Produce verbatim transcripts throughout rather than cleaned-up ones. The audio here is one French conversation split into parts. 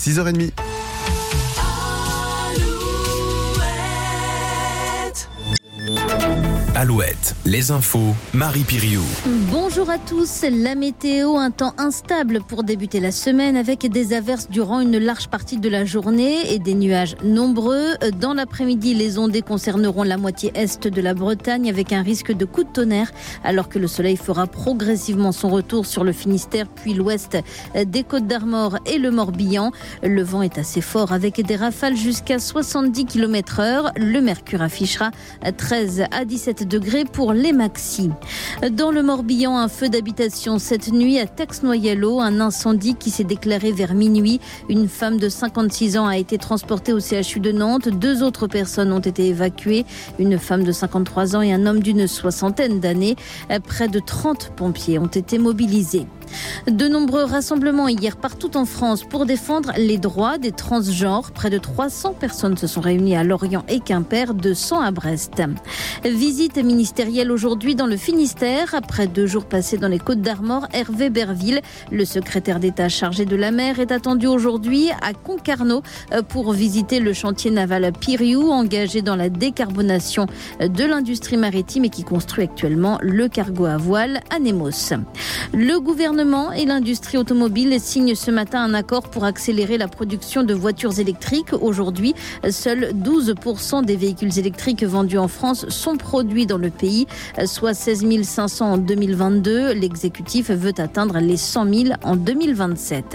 six heures trente. Alouette, les infos, Marie Piriou. Bonjour à tous. La météo, un temps instable pour débuter la semaine avec des averses durant une large partie de la journée et des nuages nombreux. Dans l'après-midi, les ondées concerneront la moitié est de la Bretagne avec un risque de coups de tonnerre alors que le soleil fera progressivement son retour sur le Finistère puis l'ouest des Côtes-d'Armor et le Morbihan. Le vent est assez fort avec des rafales jusqu'à soixante-dix kilomètres heure. Le mercure affichera treize à dix-sept degrés pour les maxis. Dans le Morbihan, un feu d'habitation cette nuit à Tex-Noyalo, un incendie qui s'est déclaré vers minuit. Une femme de cinquante-six ans a été transportée au C H U de Nantes. Deux autres personnes ont été évacuées, une femme de cinquante-trois ans et un homme d'une soixantaine d'années. Près de trente pompiers ont été mobilisés. De nombreux rassemblements hier partout en France pour défendre les droits des transgenres. Près de trois cents personnes se sont réunies à Lorient et Quimper, deux cents à Brest. Visite ministérielle aujourd'hui dans le Finistère. Après deux jours passés dans les Côtes-d'Armor, Hervé Berville, le secrétaire d'État chargé de la mer, est attendu aujourd'hui à Concarneau pour visiter le chantier naval Piriou, engagé dans la décarbonation de l'industrie maritime et qui construit actuellement le cargo à voile à Nemos. Le gouvernement et l'industrie automobile signent ce matin un accord pour accélérer la production de voitures électriques. Aujourd'hui, seuls douze pour cent des véhicules électriques vendus en France sont produits dans le pays, soit seize mille cinq cents en deux mille vingt-deux. L'exécutif veut atteindre les cent mille en deux mille vingt-sept.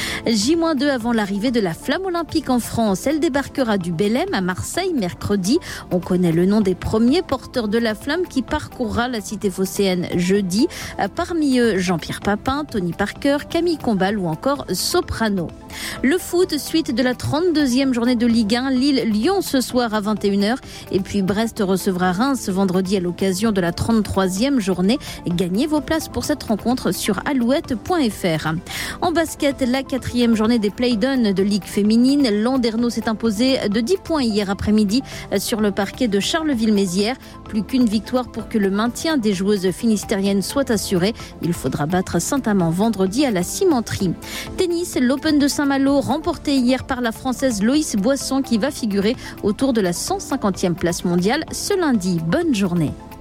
J deux avant l'arrivée de la flamme olympique en France. Elle débarquera du Bélem à Marseille mercredi. On connaît le nom des premiers porteurs de la flamme qui parcourra la cité phocéenne jeudi. Parmi eux, Jean-Pierre Papin, Tony Parker, Camille Combal ou encore Soprano. Le foot, suite de la trente-deuxième journée de Ligue un, Lille-Lyon ce soir à vingt et une heures. Et puis Brest recevra Reims vendredi à l'occasion de la trente-troisième journée. Gagnez vos places pour cette rencontre sur alouette point f r. En basket, la quatrième journée des play-down de Ligue féminine. Landerneau s'est imposé de dix points hier après-midi sur le parquet de Charleville-Mézières. Plus qu'une victoire pour que le maintien des joueuses finistériennes soit assuré. Il faudra battre Saint-Amand vendredi à la cimenterie. Tennis, l'Open de Saint-Malo remporté hier par la Française Loïs Boisson qui va figurer autour de la cent cinquantième place mondiale ce lundi. Bonne journée.